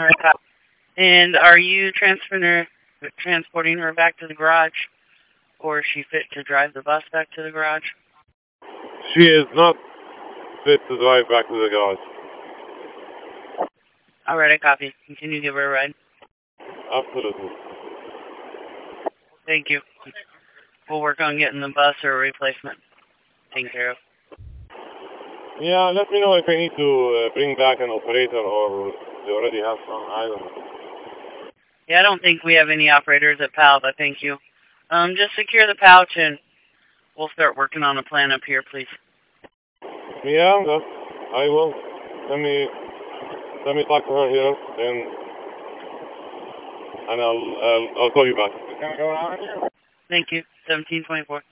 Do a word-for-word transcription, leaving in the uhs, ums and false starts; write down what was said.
And are you transferring her, transporting her back to the garage? Or is she fit to drive the bus back to the garage? She is not fit to drive back to the garage. Alright, I copy. Continue to give her a ride. Absolutely. Thank you. We'll work on getting the bus or a replacement taken care of. Yeah, let me know if I need to uh, bring back an operator or they already have some. I don't know. Yeah, I don't think we have any operators at P A L, but thank you. Um, just secure the pouch and we'll start working on a plan up here, please. Yeah, that, I will. Let me let me talk to her here, and and I'll I'll, I'll call you back. Thank you. seventeen twenty-four.